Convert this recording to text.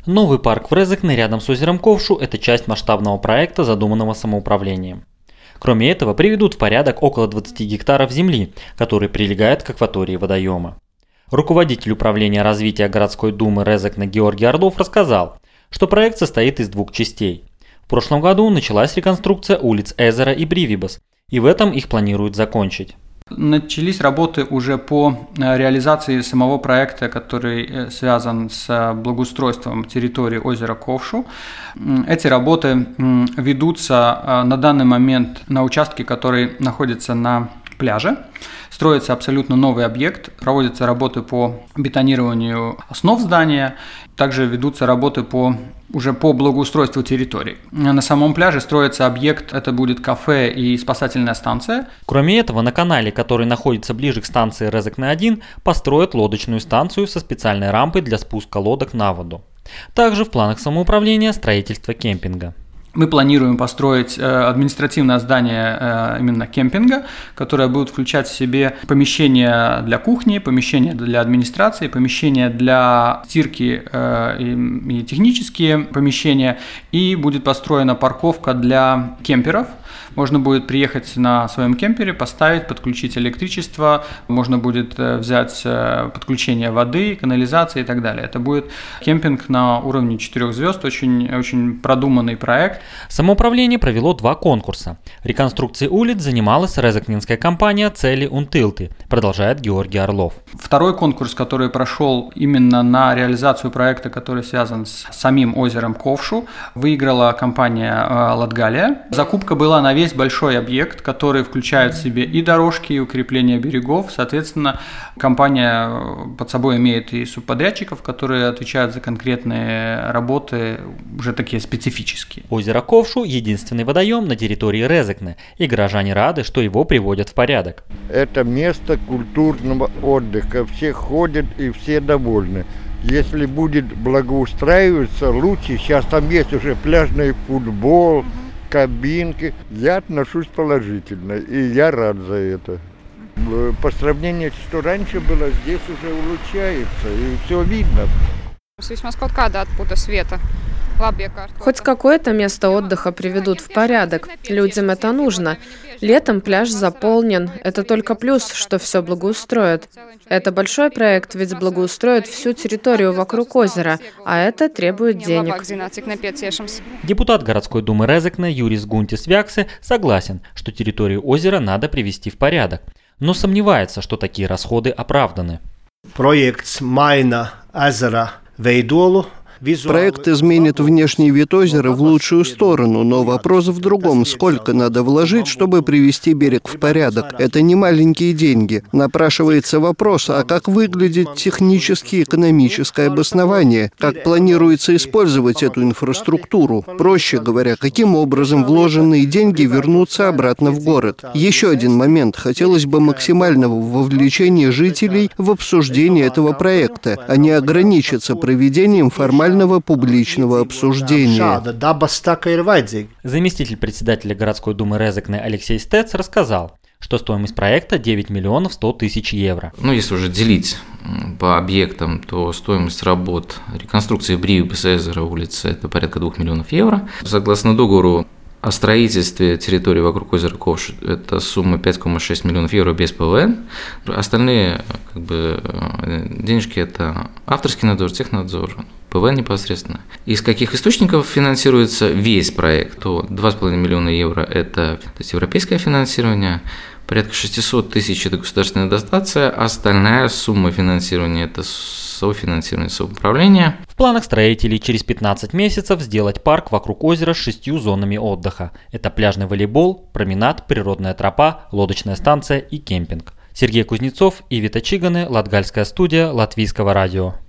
Новый парк в Резекне рядом с озером Ковшу – это часть масштабного проекта, задуманного самоуправлением. Кроме этого, приведут в порядок около 20 гектаров земли, которые прилегают к акватории водоема. Руководитель управления развития городской думы Резекне Георгий Орлов рассказал, что проект состоит из двух частей. В прошлом году началась реконструкция улиц Эзера и Бривибас, и в этом их планируют закончить. Начались работы уже по реализации самого проекта, который связан с благоустройством территории озера Ковшу. Эти работы ведутся на данный момент на участке, который находится на пляже. Строится абсолютно новый объект, проводятся работы по бетонированию основ здания, также ведутся работы уже по благоустройству территории. На самом пляже строится объект, это будет кафе и спасательная станция. Кроме этого, на канале, который находится ближе к станции Резекне-1, построят лодочную станцию со специальной рампой для спуска лодок на воду. Также в планах самоуправления строительство кемпинга. Мы планируем построить административное здание именно кемпинга, которое будет включать в себе помещения для кухни, помещения для администрации, помещения для стирки и технические помещения, и будет построена парковка для кемперов. Можно будет приехать на своем кемпере, поставить, подключить электричество, можно будет взять подключение воды, канализации и так далее. Это будет кемпинг на уровне 4 звезд, очень продуманный проект. Самоуправление провело 2 конкурса. Реконструкцией улиц занималась резекненская компания «Цели Унтылты», продолжает Георгий Орлов. Второй конкурс, который прошел именно на реализацию проекта, который связан с самим озером Ковшу, выиграла компания «Латгалия». Закупка была на весь большой объект, который включает в себе и дорожки, и укрепление берегов. Соответственно, компания под собой имеет и субподрядчиков, которые отвечают за конкретные работы, уже такие специфические. Озеро Ковшу – единственный водоем на территории Резекне, и горожане рады, что его приводят в порядок. Это место культурного отдыха. Все ходят и все довольны. Если будет благоустраиваться, лучше. Сейчас там есть уже пляжный футбол, кабинки. Я отношусь положительно, и я рад за это. По сравнению с что раньше было, здесь уже улучшается, и все видно. Хоть какое-то место отдыха приведут в порядок. Людям это нужно. Летом пляж заполнен. Это только плюс, что все благоустроят. Это большой проект, ведь благоустроят всю территорию вокруг озера, а это требует денег. Депутат городской думы Резекне Юрис Гунтис Вяксе согласен, что территорию озера надо привести в порядок, но сомневается, что такие расходы оправданы. Проект Майна Эзера Вейдолу. Проект изменит внешний вид озера в лучшую сторону, но вопрос в другом: сколько надо вложить, чтобы привести берег в порядок. Это не маленькие деньги. Напрашивается вопрос, а как выглядит технически экономическое обоснование, как планируется использовать эту инфраструктуру. Проще говоря, каким образом вложенные деньги вернутся обратно в город. Еще один момент. Хотелось бы максимального вовлечения жителей в обсуждение этого проекта, а не ограничиться проведением формального публичного обсуждения. Заместитель председателя городской думы Резекне Алексей Стец рассказал, что стоимость проекта 9 миллионов 100 тысяч евро. Если уже делить по объектам, то стоимость работ реконструкции Бривибас Эзера улицы – это порядка 2 миллионов евро. Согласно договору о строительстве территории вокруг озера Ковшу – это сумма 5,6 миллионов евро без ПВН. Остальные денежки – это авторский надзор, технадзор, ПВН непосредственно. Из каких источников финансируется весь проект? То 2,5 миллиона евро – это европейское финансирование, порядка 600 тысяч – это государственная дотация, остальная сумма финансирования – это софинансирование самоуправления. В планах строителей через 15 месяцев сделать парк вокруг озера с 6 зонами отдыха. Это пляжный волейбол, променад, природная тропа, лодочная станция и кемпинг. Сергей Кузнецов и Вита Чиганы, Латгальская студия Латвийского радио.